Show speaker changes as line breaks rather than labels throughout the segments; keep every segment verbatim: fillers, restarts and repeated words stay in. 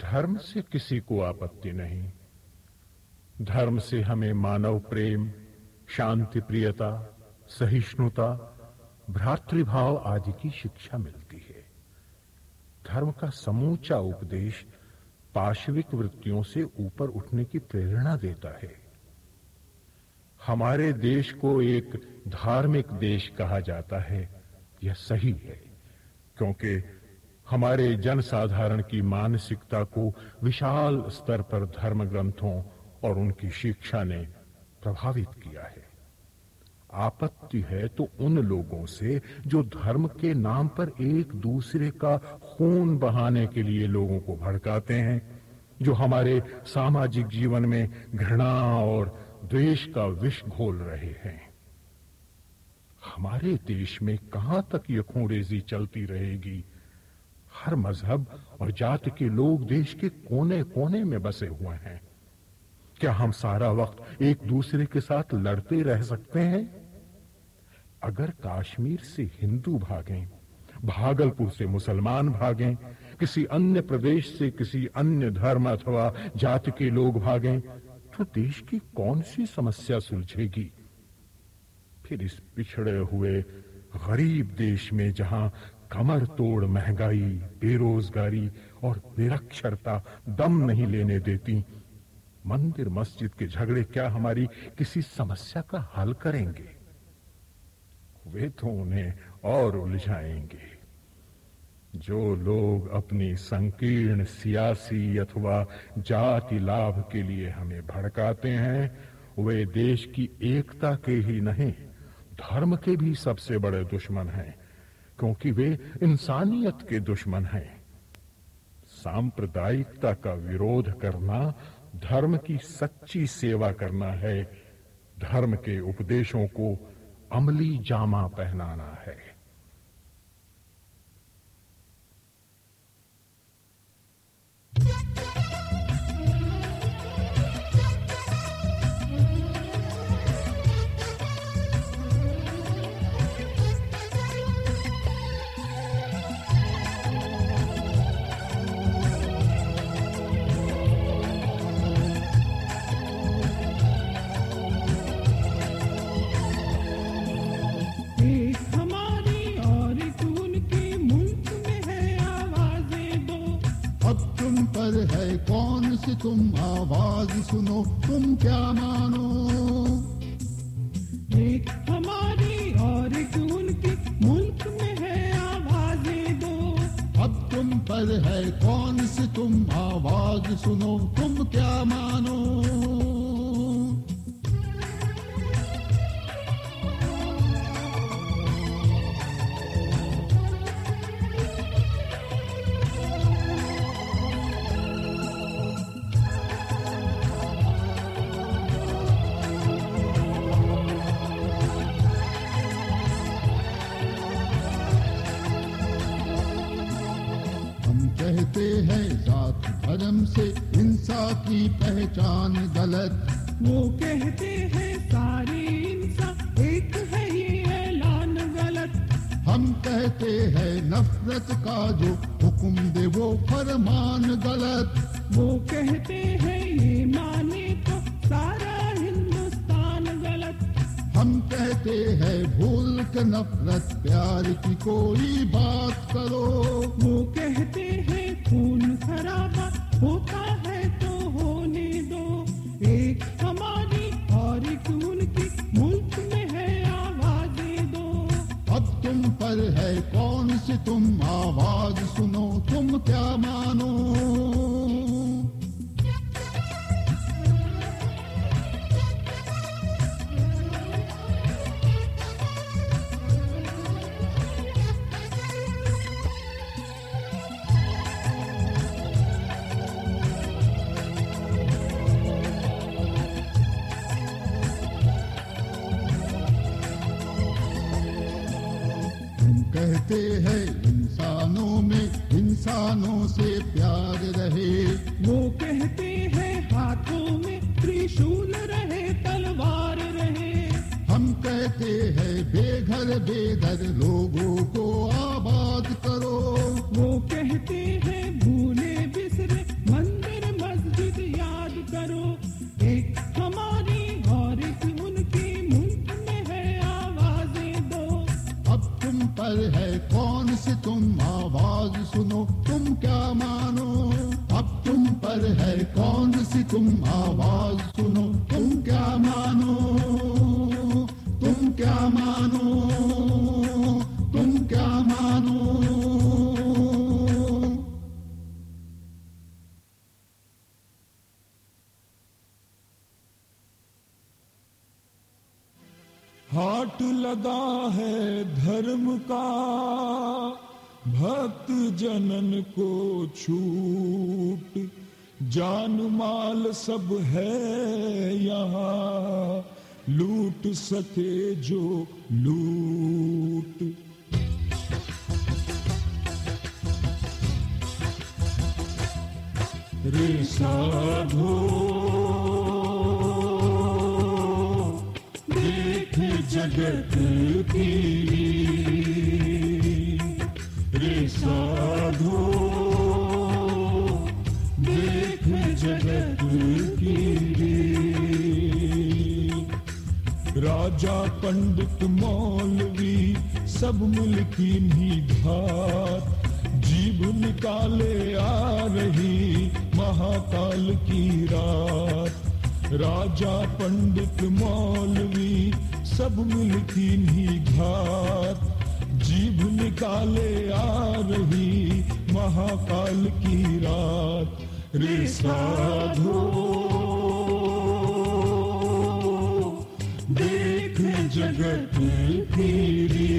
धर्म से किसी को आपत्ति नहीं। धर्म से हमें मानव प्रेम, शांति प्रियता, सहिष्णुता, भ्रातृभाव आदि की शिक्षा मिलती है। धर्म का समूचा उपदेश पाशविक वृत्तियों से ऊपर उठने की प्रेरणा देता है। हमारे देश को एक धार्मिक देश कहा जाता है, यह सही है, क्योंकि हमारे जनसाधारण की मानसिकता को विशाल स्तर पर धर्म ग्रंथों और उनकी शिक्षा ने प्रभावित किया है। आपत्ति है तो उन लोगों से जो धर्म के नाम पर एक दूसरे का खून बहाने के लिए लोगों को भड़काते हैं, जो हमारे सामाजिक जीवन में घृणा और द्वेष का विष घोल रहे हैं। हमारे देश में कहां तक ये खूंरेजी चलती रहेगी? हर मजहब और जाति के लोग देश के कोने कोने में बसे हुए हैं। क्या हम सारा वक्त एक दूसरे के साथ लड़ते रह सकते हैं? अगर कश्मीर से हिंदू भागें, भागलपुर से मुसलमान भागें, किसी अन्य प्रदेश से किसी अन्य धर्म अथवा जाति के लोग भागें, तो देश की कौन सी समस्या सुलझेगी? फिर इस पिछड़े हुए गरीब देश में जहां कमर तोड़ महंगाई, बेरोजगारी और निरक्षरता दम नहीं लेने देती, मंदिर मस्जिद के झगड़े क्या हमारी किसी समस्या का हल करेंगे? वे तो उन्हें और उलझाएंगे। जो लोग अपनी संकीर्ण सियासी अथवा जाति लाभ के लिए हमें भड़काते हैं, वे देश की एकता के ही नहीं, धर्म के भी सबसे बड़े दुश्मन हैं, क्योंकि वे इंसानियत के दुश्मन हैं। सांप्रदायिकता का विरोध करना धर्म की सच्ची सेवा करना है, धर्म के उपदेशों को अमली जामा पहनाना है।
है कौन सी तुम आवाज सुनो, तुम क्या मानो?
एक हमारी और एक उनकी, मुल्क में है आवाजें दो।
अब तुम पर है कौन सी तुम आवाज सुनो, तुम क्या मानो? कहते हैं जात धर्म से हिंसा की पहचान गलत।
वो कहते हैं सारी इंसान एक है, ये ऐलान गलत।
हम कहते हैं नफरत का जो हुक्म दे वो फरमान गलत।
वो कहते हैं ये माने तो सारा हिंदुस्तान गलत।
हम कहते हैं भूल के नफरत प्यार की कोई बात करो।
वो कहते हैं खून खराबा होता है तो होने दो। एक हमारी और एक उनकी, मुल्क में है आवाजें दो।
अब तुम पर है कौन सी तुम आवाज सुनो, तुम क्या मानो? कहते हैं इंसानों में इंसानों से प्यार रहे।
वो कहते हैं हाथों में त्रिशूल रहे, तलवार रहे।
हम कहते हैं बेघर बेघर लोगों को आबाद करो।
वो कहते हैं भूले बिसरे मन
तुम आवाज सुनो, तुम क्या मानो, तुम क्या मानो, तुम क्या मानो।
हाट लगा है धर्म का, भक्त जनन को छूट, जान माल सब है यहाँ, लूट सके जो लूट। रे साधो देख जगत की, रे साधो देख जगत की। राजा पंडित मौलवी सब मिल की नहीं घात, जीभ निकाले आ रही महाकाल की रात। राजा पंडित मौलवी सब मिल की नहीं घात, जीभ निकाले आ रही महाकाल की रात। रे साधो देख जगत की,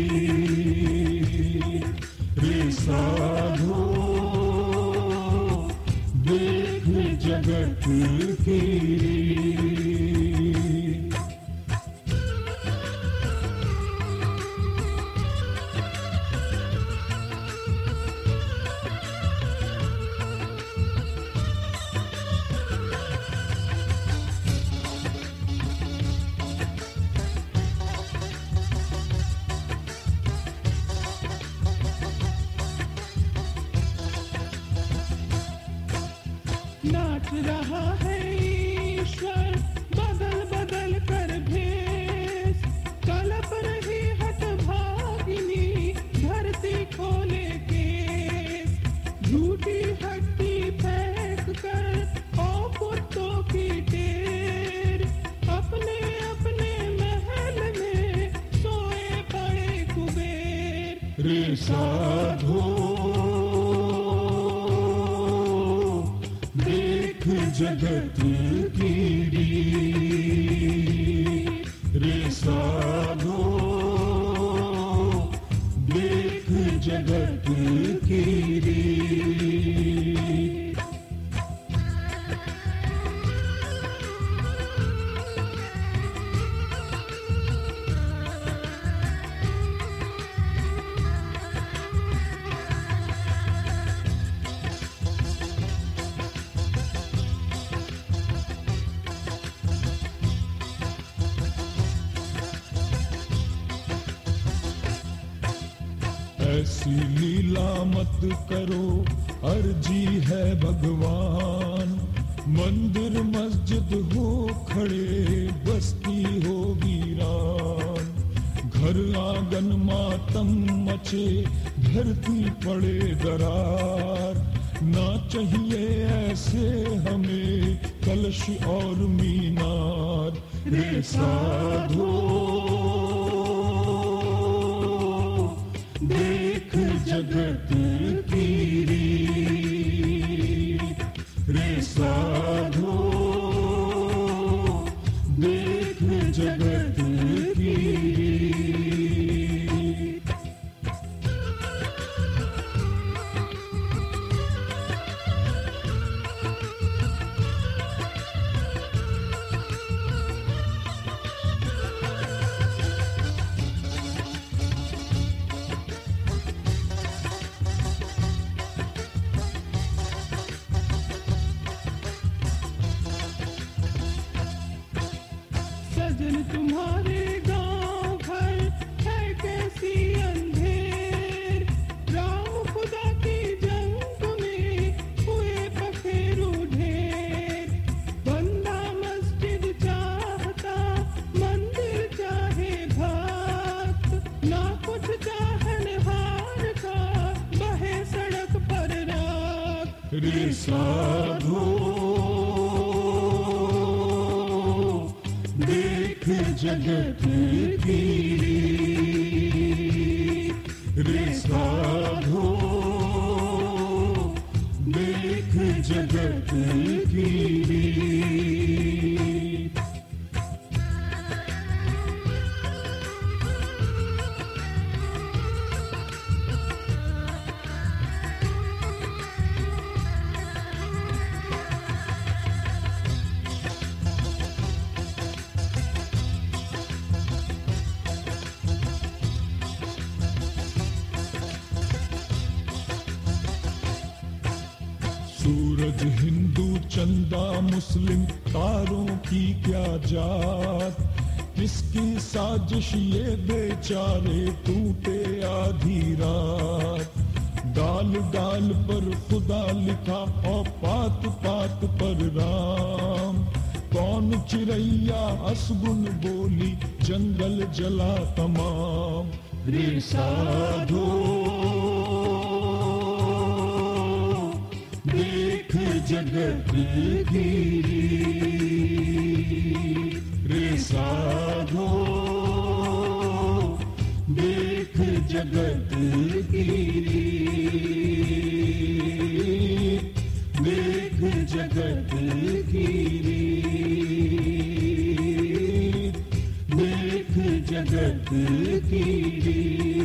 रे साधो देख जगत की।
नाच रहा है ईश्वर बदल बदल कर भेष, कलप रही हठभागिनी धरती खोले केस। झूठी हड्डी फेंक कर ओ कुत्तों की टेर, अपने अपने महल में सोए पड़े कुबेर।
रे साधो जगत की, रे साधो देख जगत की। ऐसी लीला मत करो, अर्जी है भगवान। मंदिर मस्जिद हो खड़े, बस्ती हो वीरान। घर आंगन मातम मचे, धरती पड़े दरार। ना चाहिए ऐसे हमें कलश और मीनार। रे साधो देख जगत की, रे साधो देख जगत की।
सजन तुम्हारे गांव घर है कैसी अंधेर, राम खुदा की जंग में हुए पखेरु ढेर। बंदा मस्जिद चाहता, मंदिर चाहे भक्त, ना कुछ चाहनहार का बहे सड़क पर राख।
रे साधो
जगत की रे साधो देख जगत की सूरज हिंदू चंदा मुस्लिम तारों की क्या जात, किसकी साजिश ये बेचारे टूटे आधी रात। डाल डाल पर खुदा लिखा और पात पात पर राम, कौन चिड़ैया असगुन बोली जंगल जला तमाम। रे साधो देख जगत की रे साधो देख जगत की देख जगत की देख जगत की।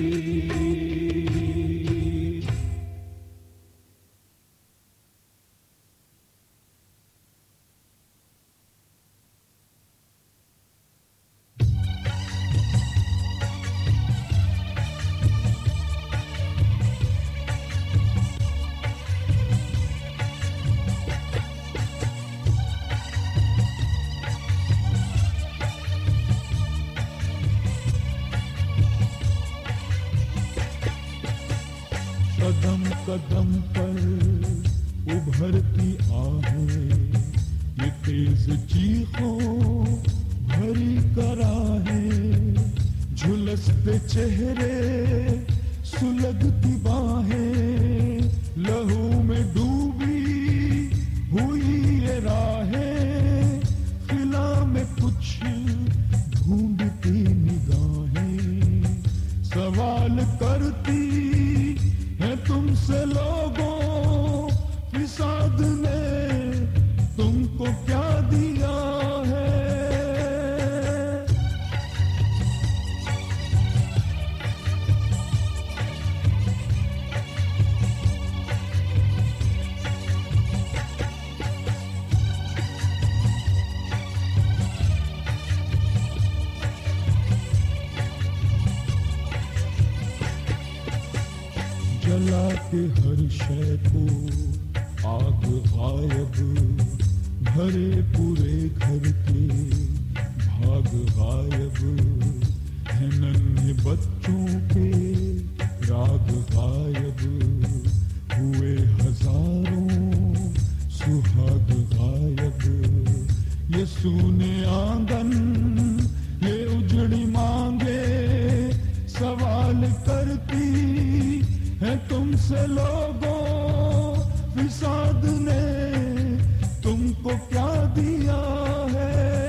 कदम कदम पर उभरती आहें, ये तेज चीखों भरी कराहें, झुलसते चेहरे सुलगती बाहें, लहू में डूबी हुई ये राहें, खिला में कुछ ढूंढती निगाहें, सवाल करती है तुमसे लोगों, फिसाद ने तुमको क्या दिया है। जला के हर शय को आग गायब, भरे पूरे घर के भाग गायब, है नन्हे बच्चों के राग गायब, हुए हजारों सुहाग गायब। ये सूने आंगन ये उजड़ी मांगे सवाल करती है तुमसे लोगों, फिसाद ने तुमको क्या दिया है।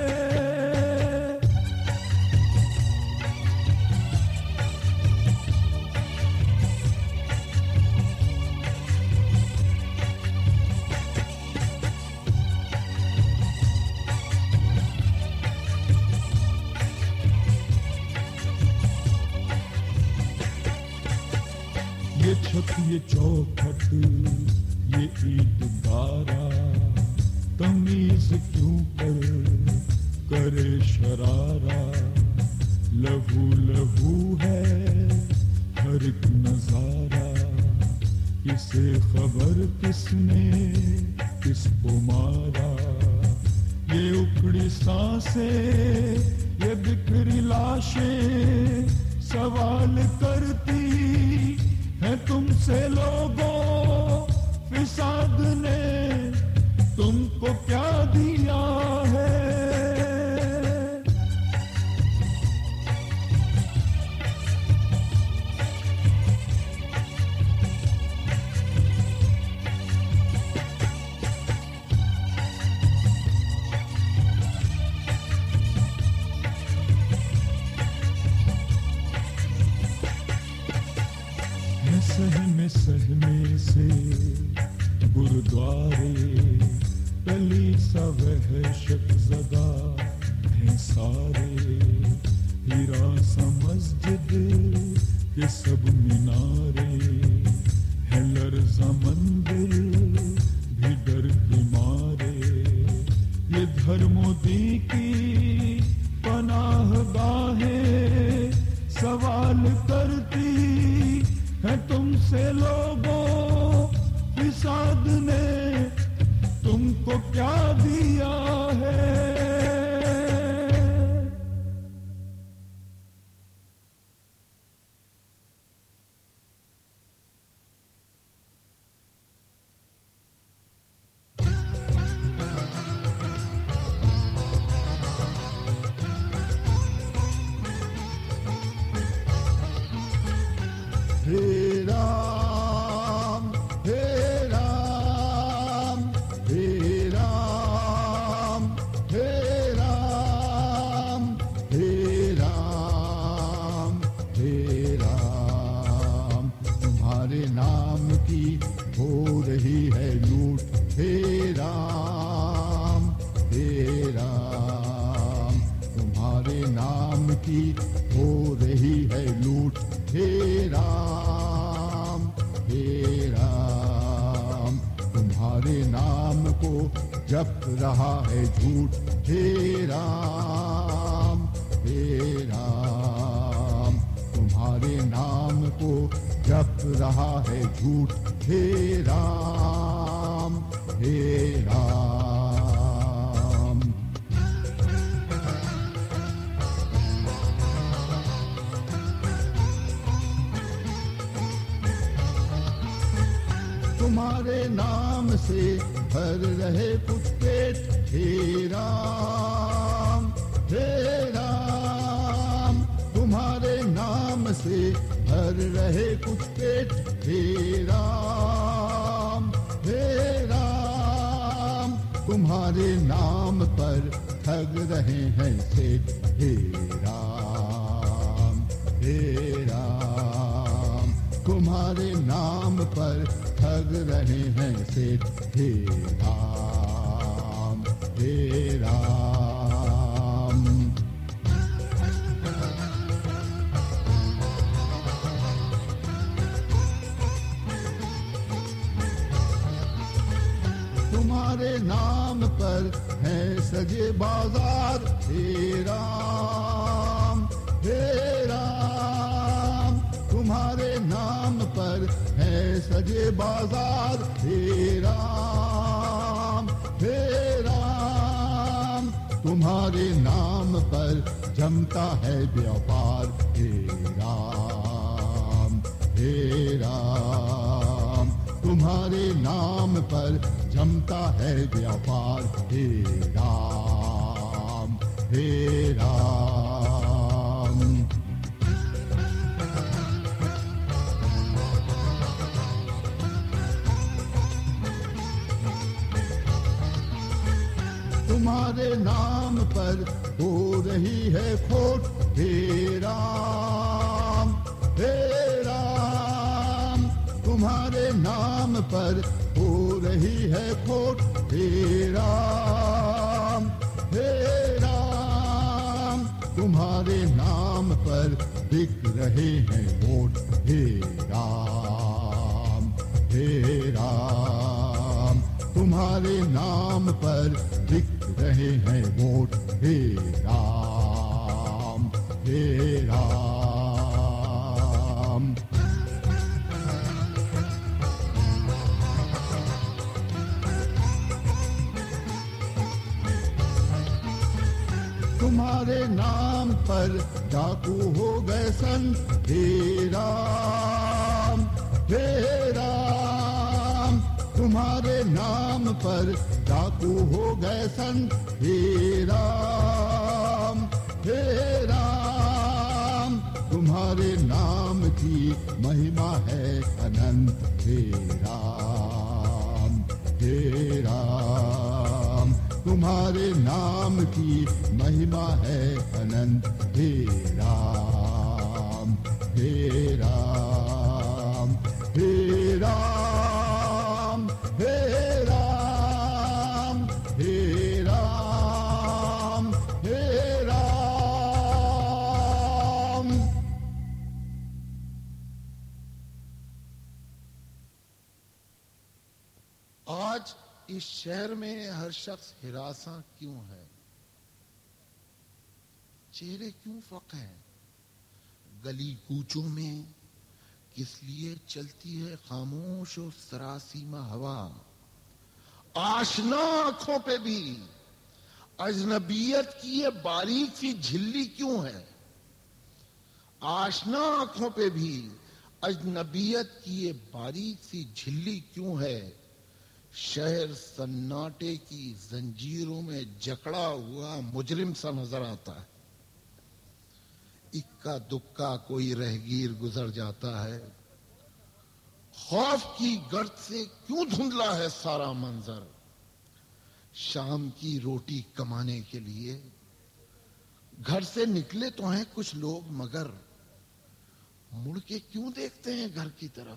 ये छत ये चौखट ये ईट गारा, तमीज क्यों कर करे शरारा। लहू लहू है हर एक नजारा, किसे खबर किसने किसको मारा। ये उखड़ी सांसें ये बिखरी लाशें सवाल करती है तुमसे लोगों, फिसाद ने तुमको क्या दिया है।
दहशत ज़दा हैं सारे, हीरा सा मस्जिद ये सब मीनारे, है लर्ज़ा मंदिर भी डर के मारे। ये धर्मोदी की पनाह गाहें सवाल करती है तुमसे लोगों, फिसाद ने तुमको क्या दिया है।
हे राम हे राम हे राम हे राम हे राम हे राम, तुम्हारे नाम की हो रही है लूट। हे राम हे राम, तुम्हारे नाम की हो रही है लूट। हे राम हे राम, तुम्हारे नाम को जप रहा है झूठ। हे राम हे राम, तुम्हारे नाम को जप रहा है झूठ। हे राम हे राम। तुम्हारे नाम से भर रहे कुछ पेट। हे राम हे राम, तुम्हारे नाम से भर रहे कुछ पेट। हे राम हे राम, तुम्हारे नाम पर ठग रहे हैं सेठ। हे राम हे राम, तुम्हारे नाम पर ठग रहे हैं सेठ। हे राम हे राम। तुम्हारे नाम पर है सजे बाजार। हे राम हे राम, तुम्हारे नाम पर है सजे बाजार। हे राम हे राम, तुम्हारे नाम पर जमता है व्यापार। हे राम हे राम, तुम्हारे नाम पर जमता है व्यापार। हे राम हे राम। तुम्हारे नाम पर हो रही है खोट। हे राम हे राम, तुम्हारे नाम पर हो रही है खोट। हे राम हे राम, तुम्हारे नाम पर बिक रहे हैं वोट। हे राम हे राम, तुम्हारे नाम पर बिक रहे हैं वोट। हे राम हे राम। तुम्हारे नाम पर डाकू हो गए सन। हे राम हे राम, तुम्हारे नाम पर डाकू हो गए सन। हे राम हे राम, तुम्हारे नाम की महिमा है अनंत। हे राम हे राम, तुम्हारे नाम की महिमा है अनंत। हे राम हे राम हे राम हे राम हे राम।
इस शहर में हर शख्स हिरासा क्यों है? चेहरे क्यों फक हैं? गली कूचों में किस लिए चलती है खामोश और सरासीमा हवा? आशना आंखों पे भी अजनबियत की ये बारीक सी झिल्ली क्यों है? आशना आंखों पे भी अजनबियत की ये बारीक सी झिल्ली क्यों है? शहर सन्नाटे की जंजीरों में जकड़ा हुआ मुजरिम सा नजर आता है। इक्का दुक्का कोई रहगीर गुजर जाता है। खौफ की गर्द से क्यों धुंधला है सारा मंजर? शाम की रोटी कमाने के लिए घर से निकले तो हैं कुछ लोग, मगर मुड़ के क्यों देखते हैं घर की तरफ?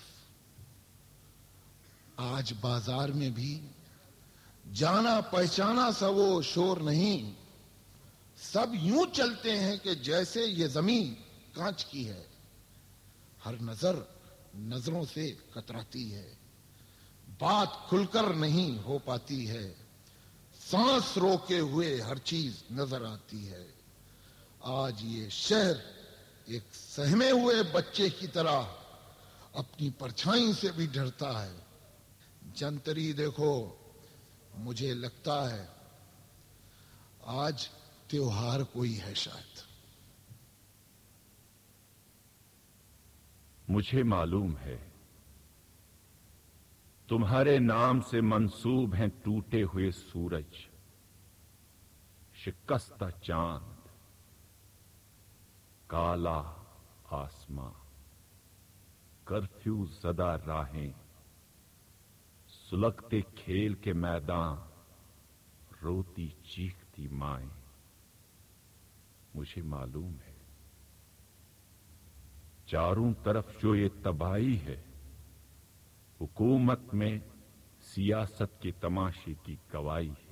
आज बाजार में भी जाना पहचाना सा वो शोर नहीं। सब यूं चलते हैं कि जैसे ये जमीन कांच की है। हर नजर नजरों से कतराती है। बात खुलकर नहीं हो पाती है। सांस रोके हुए हर चीज नजर आती है। आज ये शहर एक सहमे हुए बच्चे की तरह अपनी परछाई से भी डरता है। जंतरी देखो, मुझे लगता है आज त्योहार कोई है शायद।
मुझे मालूम है तुम्हारे नाम से मंसूब हैं टूटे हुए सूरज, शिकस्ता चांद, काला आसमां, कर्फ्यू ज़दा राहें, सुलगते खेल के मैदान, रोती चीखती माएं। मुझे मालूम है चारों तरफ जो ये तबाही है, हुकूमत में सियासत के तमाशे की गवाही है।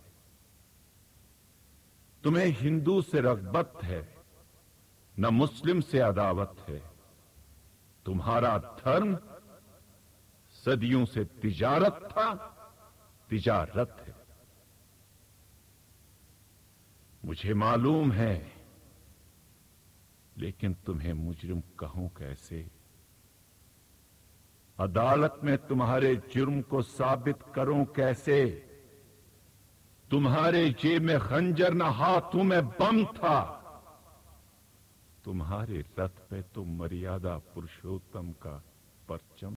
तुम्हें हिंदू से रग़बत है, न मुस्लिम से अदावत है। तुम्हारा धर्म सदियों से तिजारत था, तिजारत है। मुझे मालूम है, लेकिन तुम्हें मुजरिम कहूं कैसे? अदालत में तुम्हारे जुर्म को साबित करूं कैसे? तुम्हारे जेब में खंजर न हाथों में बम था। तुम्हारे रथ पे तो मर्यादा पुरुषोत्तम का परचम